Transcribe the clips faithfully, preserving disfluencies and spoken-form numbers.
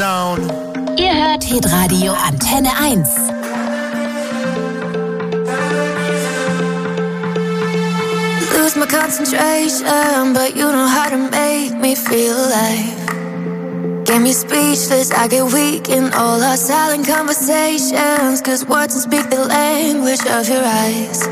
down. Ihr hört Hitradio Antenne eins. Lose my concentration, but you know how to make me feel alive. Get me speechless, I get weak in all our silent conversations, cause words don't speak the language of your eyes.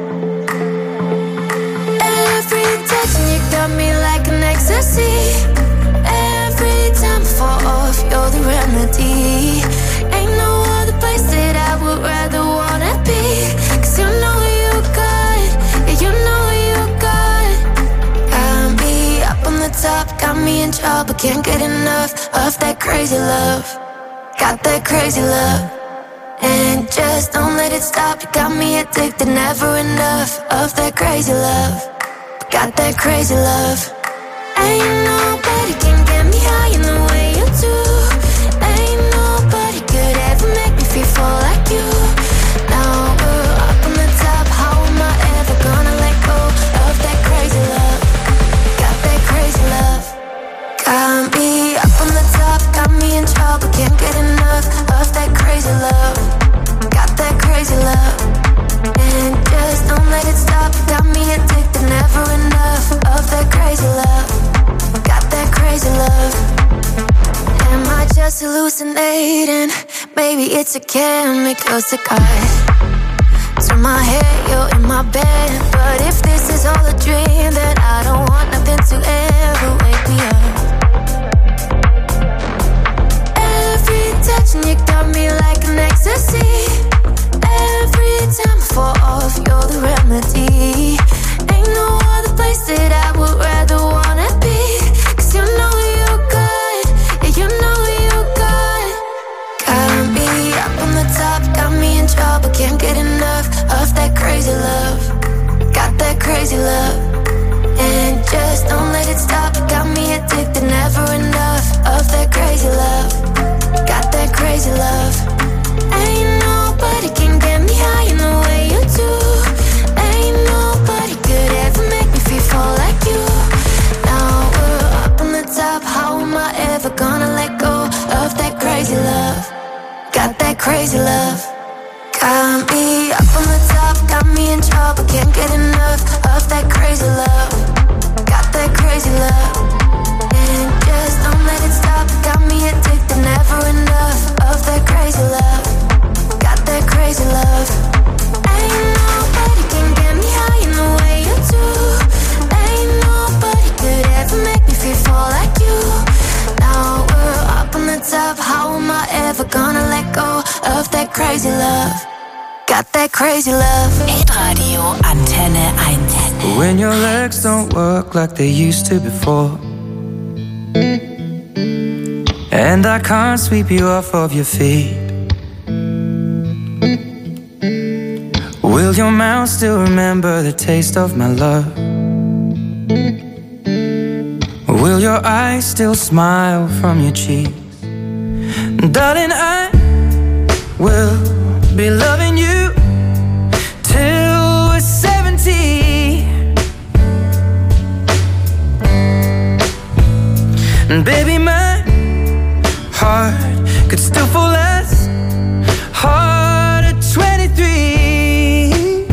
Every touch and you got me like an ecstasy. Every time I fall off, you're the remedy. Ain't no other place that I would rather wanna be, cause you know you good, yeah you know you good. Got me up on the top, got me in trouble, can't get enough of that crazy love. Got that crazy love, and just don't let it stop. You got me addicted, never enough of that crazy love. Got that crazy love. Ain't nobody can get me high in the way you do. Ain't nobody could ever make me feel full like you. Now we're up on the top, how am I ever gonna let go of that crazy love? Got that crazy love. Got me up on the top, got me in trouble, can't get enough of that crazy love. Got that crazy love, and just don't let it stop. Got me addicted, never enough of that crazy love. Got that crazy love. Am I just hallucinating? Maybe it's a chemical cigar. Turn my head, you're in my bed, but if this is all a dream, then I don't want nothing to ever wake me up. Every touch and you got me like an ecstasy. Every time I fall off, you're the remedy. Ain't no other place that I would rather wanna be, cause you know you good, yeah you know you good. Got me up on the top, got me in trouble, can't get enough of that crazy love. Got that crazy love, and just don't let it stop. Got me addicted, never enough of that crazy love. Got that crazy love. Ain't nobody can get me high in the way you do. Ain't nobody could ever make me feel full like you. Now we're up on the top, how am I ever gonna let go of that crazy love? Got that crazy love. Got me up on the top, got me in trouble, can't get enough of that crazy love. Got that crazy love, and just don't let it stop. Got me addicted, never enough of that crazy love. Got that crazy love. Ain't nobody can get me high in the way you do. Ain't nobody could ever make me feel full like you. Now we're up on the top, how am I ever gonna let go of that crazy love? Got that crazy love. Hitradio Antenne eins. When your legs don't work like they used to before, and I can't sweep you off of your feet, will your mouth still remember the taste of my love? Will your eyes still smile from your cheeks? Darling, I will be loving you till we're seventy. And baby, my heart could still fall as hard at twenty-three.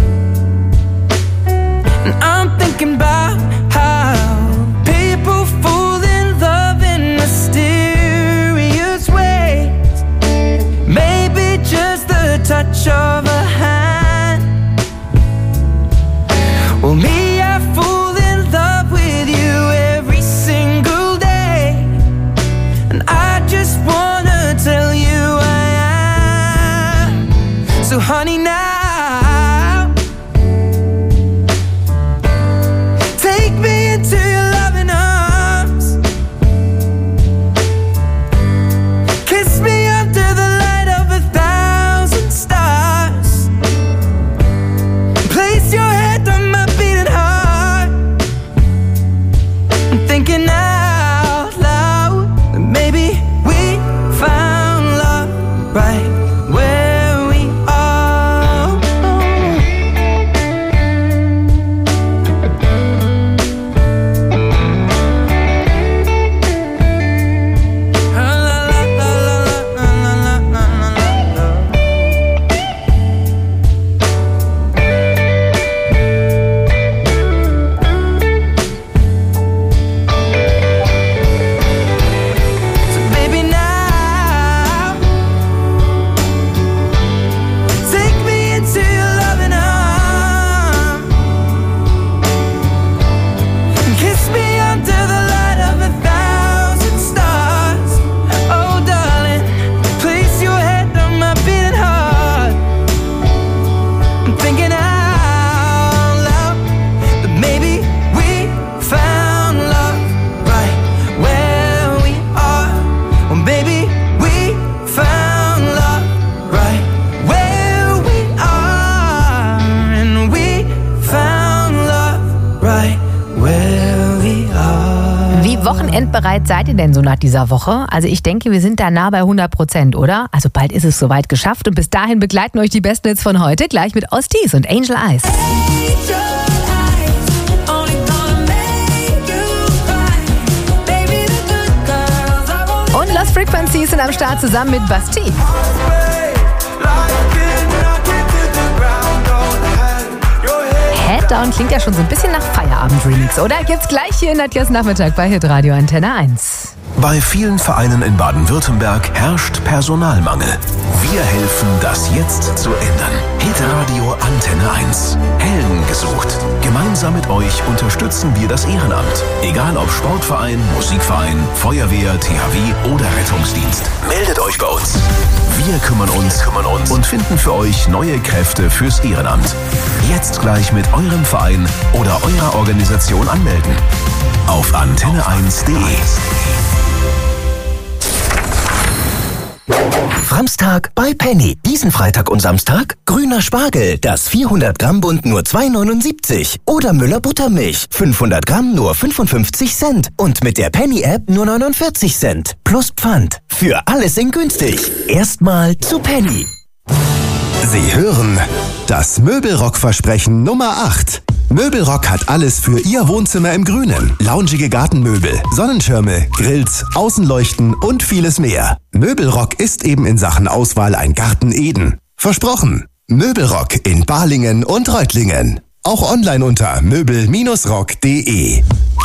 And I'm thinking about how people fall in love in mysterious ways. Maybe just the touch of a hand. Well, me, I fall in love with you every single day. endbereit seid ihr denn so nach dieser Woche? Also ich denke, wir sind da nah bei hundert Prozent, oder? Also bald ist es soweit geschafft und bis dahin begleiten euch die besten Hits von heute gleich mit Ostis und Angel Eyes. Und Lost Frequencies sind am Start zusammen mit Bastille. Head Down klingt ja schon so ein bisschen nach Feierabend-Remix, oder? Gibt's gleich hier in Nadjas Nachmittag bei Hitradio Antenne eins. Bei vielen Vereinen in Baden-Württemberg herrscht Personalmangel. Wir helfen, das jetzt zu ändern. Hitradio Antenne eins. Helden gesucht. Gemeinsam mit euch unterstützen wir das Ehrenamt. Egal ob Sportverein, Musikverein, Feuerwehr, T H W oder Rettungsdienst. Meldet euch bei uns. Wir kümmern uns, kümmern uns und finden für euch neue Kräfte fürs Ehrenamt. Jetzt gleich mit eurem Verein oder eurer Organisation anmelden. Auf antenne eins punkt de. Samstag bei Penny. Diesen Freitag und Samstag grüner Spargel, das vierhundert Gramm Bund nur zwei neunundsiebzig. Oder Müller Buttermilch, fünfhundert Gramm nur fünfundfünfzig Cent. Und mit der Penny-App nur neunundvierzig Cent. Plus Pfand. Für alles in günstig. Erstmal zu Penny. Sie hören das Möbelrock-Versprechen Nummer acht. Möbelrock hat alles für Ihr Wohnzimmer im Grünen. Loungige Gartenmöbel, Sonnenschirme, Grills, Außenleuchten und vieles mehr. Möbelrock ist eben in Sachen Auswahl ein Garten Eden. Versprochen. Möbelrock in Balingen und Reutlingen. Auch online unter möbel rock punkt de.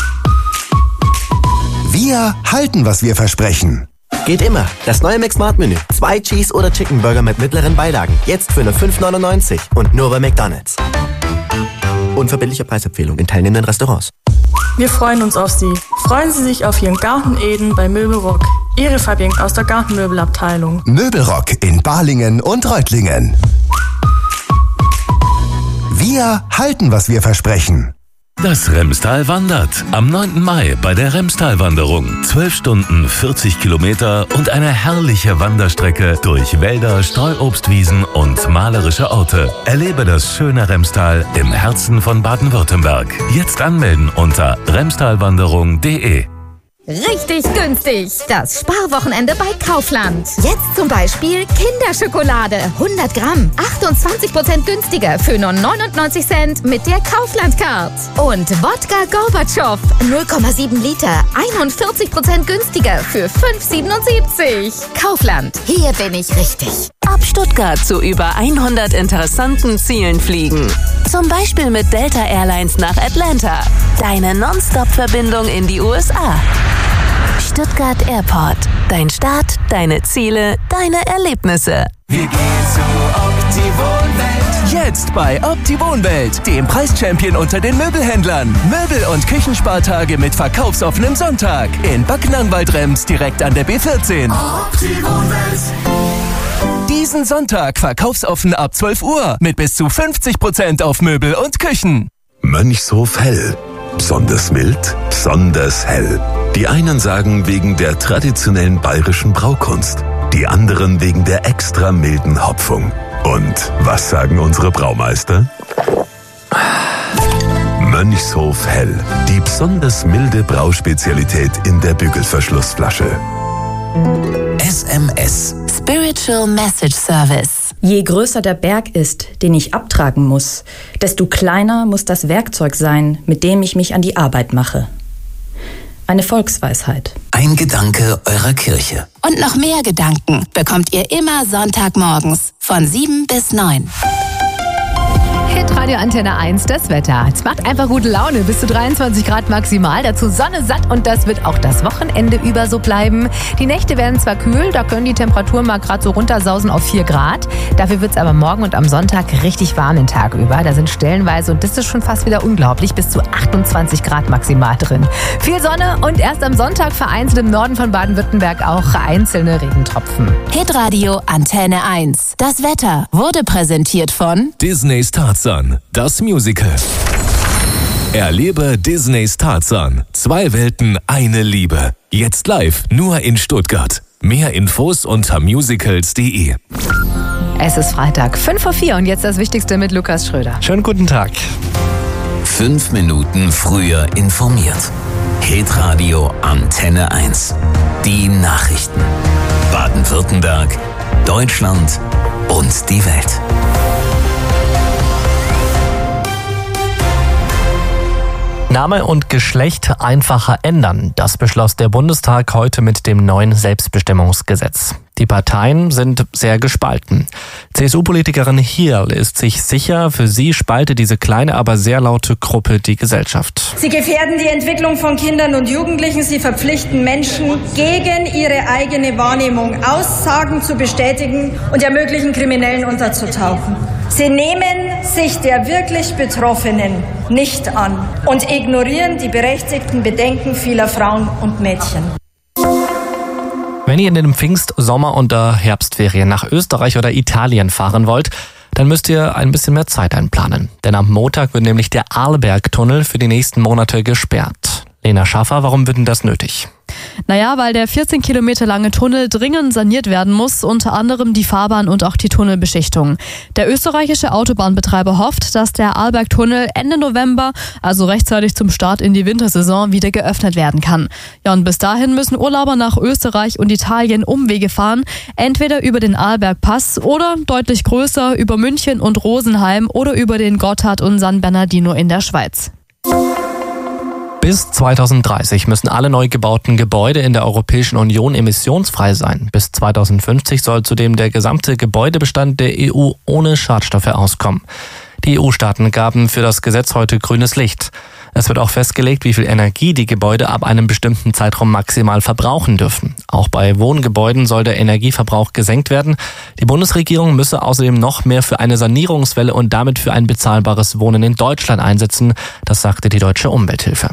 Wir halten, was wir versprechen. Geht immer. Das neue McSmart-Menü. Zwei Cheese- oder Chicken-Burger mit mittleren Beilagen. Jetzt für nur fünf neunundneunzig. Und nur bei McDonald's. Unverbindliche Preisempfehlung in teilnehmenden Restaurants. Wir freuen uns auf Sie. Freuen Sie sich auf Ihren Garten Eden bei Möbelrock. Ihre Fabian aus der Gartenmöbelabteilung. Möbelrock in Balingen und Reutlingen. Wir halten, was wir versprechen. Das Remstal wandert. Am neunten Mai bei der Remstal-Wanderung. zwölf Stunden, vierzig Kilometer und eine herrliche Wanderstrecke durch Wälder, Streuobstwiesen und malerische Orte. Erlebe das schöne Remstal im Herzen von Baden-Württemberg. Jetzt anmelden unter remstalwanderung punkt de. Richtig günstig. Das Sparwochenende bei Kaufland. Jetzt zum Beispiel Kinderschokolade. hundert Gramm. achtundzwanzig Prozent günstiger für nur neunundneunzig Cent mit der Kaufland-Card. Und Wodka Gorbatschow. null Komma sieben Liter. einundvierzig Prozent günstiger für fünf siebenundsiebzig. Kaufland. Hier bin ich richtig. Ab Stuttgart zu über hundert interessanten Zielen fliegen. Zum Beispiel mit Delta Airlines nach Atlanta. Deine Non-Stop-Verbindung in die U S A. Stuttgart Airport. Dein Start, deine Ziele, deine Erlebnisse. Wir gehen zu Opti-Wohnwelt. Jetzt bei Opti-Wohnwelt, dem Preischampion unter den Möbelhändlern. Möbel- und Küchenspartage mit verkaufsoffenem Sonntag. In Backnangwald-Rems direkt an der B vierzehn. Opti-Wohnwelt. Diesen Sonntag verkaufsoffen ab zwölf Uhr mit bis zu fünfzig Prozent auf Möbel und Küchen. Mönchshof Hell. Besonders mild, besonders hell. Die einen sagen wegen der traditionellen bayerischen Braukunst, die anderen wegen der extra milden Hopfung. Und was sagen unsere Braumeister? Mönchshof Hell, die besonders milde Brauspezialität in der Bügelverschlussflasche. S M S. Spiritual Message Service. Je größer der Berg ist, den ich abtragen muss, desto kleiner muss das Werkzeug sein, mit dem ich mich an die Arbeit mache. Eine Volksweisheit. Ein Gedanke eurer Kirche. Und noch mehr Gedanken bekommt ihr immer Sonntagmorgens von sieben bis neun. Hitradio Antenne eins, das Wetter. Es macht einfach gute Laune, bis zu dreiundzwanzig Grad maximal. Dazu Sonne satt und das wird auch das Wochenende über so bleiben. Die Nächte werden zwar kühl, da können die Temperaturen mal gerade so runtersausen auf vier Grad. Dafür wird es aber morgen und am Sonntag richtig warm den Tag über. Da sind stellenweise, und das ist schon fast wieder unglaublich, bis zu achtundzwanzig Grad maximal drin. Viel Sonne und erst am Sonntag vereinzelt im Norden von Baden-Württemberg auch einzelne Regentropfen. Hitradio Antenne eins. Das Wetter wurde präsentiert von Disneys Tarzan, das Musical. Erlebe Disneys Tarzan. Zwei Welten, eine Liebe. Jetzt live, nur in Stuttgart. Mehr Infos unter musicals punkt de. Es ist Freitag, fünf vor vier und jetzt das Wichtigste mit Lukas Schröder. Schönen guten Tag. Fünf Minuten früher informiert. Hitradio Antenne eins. Die Nachrichten. Baden-Württemberg, Deutschland und die Welt. Name und Geschlecht einfacher ändern. Das beschloss der Bundestag heute mit dem neuen Selbstbestimmungsgesetz. Die Parteien sind sehr gespalten. C S U-Politikerin Hirl ist sich sicher, für sie spalte diese kleine, aber sehr laute Gruppe die Gesellschaft. Sie gefährden die Entwicklung von Kindern und Jugendlichen. Sie verpflichten Menschen, gegen ihre eigene Wahrnehmung Aussagen zu bestätigen und ermöglichen Kriminellen unterzutauchen. Sie nehmen sich der wirklich Betroffenen nicht an und ignorieren die berechtigten Bedenken vieler Frauen und Mädchen. Wenn ihr in den Pfingst-, Sommer- und Herbstferien nach Österreich oder Italien fahren wollt, dann müsst ihr ein bisschen mehr Zeit einplanen. Denn am Montag wird nämlich der Arlbergtunnel für die nächsten Monate gesperrt. Lena Schaffer, warum wird denn das nötig? Naja, weil der vierzehn Kilometer lange Tunnel dringend saniert werden muss, unter anderem die Fahrbahn und auch die Tunnelbeschichtung. Der österreichische Autobahnbetreiber hofft, dass der Arlbergtunnel Ende November, also rechtzeitig zum Start in die Wintersaison, wieder geöffnet werden kann. Ja, und bis dahin müssen Urlauber nach Österreich und Italien Umwege fahren, entweder über den Arlbergpass oder deutlich größer über München und Rosenheim oder über den Gotthard und San Bernardino in der Schweiz. Bis zweitausenddreißig müssen alle neu gebauten Gebäude in der Europäischen Union emissionsfrei sein. Bis zweitausendfünfzig soll zudem der gesamte Gebäudebestand der E U ohne Schadstoffe auskommen. Die E U-Staaten gaben für das Gesetz heute grünes Licht. Es wird auch festgelegt, wie viel Energie die Gebäude ab einem bestimmten Zeitraum maximal verbrauchen dürfen. Auch bei Wohngebäuden soll der Energieverbrauch gesenkt werden. Die Bundesregierung müsse außerdem noch mehr für eine Sanierungswelle und damit für ein bezahlbares Wohnen in Deutschland einsetzen. Das sagte die Deutsche Umwelthilfe.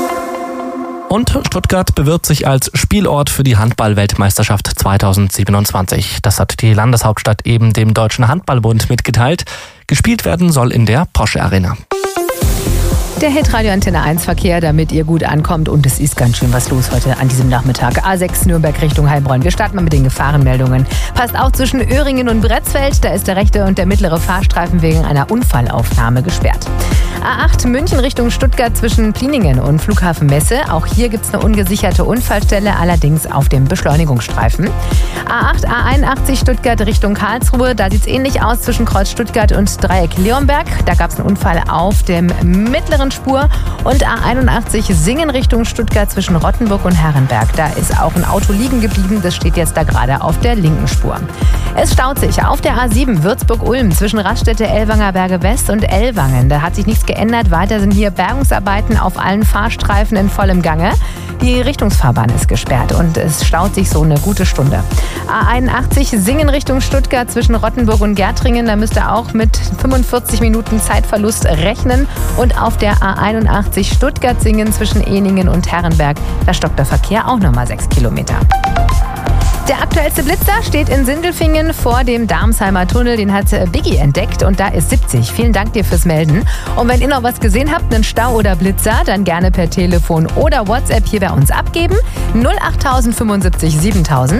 Und Stuttgart bewirbt sich als Spielort für die Handball-Weltmeisterschaft zweitausendsiebenundzwanzig. Das hat die Landeshauptstadt eben dem Deutschen Handballbund mitgeteilt. Gespielt werden soll in der Porsche Arena. Der Hitradio Antenne eins Verkehr, damit ihr gut ankommt. Und es ist ganz schön was los heute an diesem Nachmittag. A sechs Nürnberg Richtung Heilbronn. Wir starten mal mit den Gefahrenmeldungen. Passt auf, zwischen Öhringen und Bretzfeld, da ist der rechte und der mittlere Fahrstreifen wegen einer Unfallaufnahme gesperrt. A acht München Richtung Stuttgart zwischen Pliningen und Flughafen Messe. Auch hier gibt es eine ungesicherte Unfallstelle, allerdings auf dem Beschleunigungsstreifen. A acht A einundachtzig Stuttgart Richtung Karlsruhe. Da sieht es ähnlich aus zwischen Kreuz Stuttgart und Dreieck Leonberg. Da gab es einen Unfall auf dem mittleren Spur. Und A einundachtzig Singen Richtung Stuttgart zwischen Rottenburg und Herrenberg. Da ist auch ein Auto liegen geblieben. Das steht jetzt da gerade auf der linken Spur. Es staut sich auf der A sieben Würzburg-Ulm zwischen Raststätte Ellwanger Berge West und Ellwangen. Da hat sich nichts geändert. Weiter sind hier Bergungsarbeiten auf allen Fahrstreifen in vollem Gange. Die Richtungsfahrbahn ist gesperrt und es staut sich so eine gute Stunde. A einundachtzig Singen Richtung Stuttgart zwischen Rottenburg und Gärtringen. Da müsst ihr auch mit fünfundvierzig Minuten Zeitverlust rechnen. Und auf der A einundachtzig Stuttgart-Singen zwischen Ehningen und Herrenberg, da stockt der Verkehr auch nochmal sechs Kilometer. Der aktuellste Blitzer steht in Sindelfingen vor dem Darmsheimer Tunnel. Den hat Biggie entdeckt und da ist siebzig. Vielen Dank dir fürs Melden. Und wenn ihr noch was gesehen habt, einen Stau oder Blitzer, dann gerne per Telefon oder WhatsApp hier bei uns abgeben. null acht fünfundsiebzig siebentausend.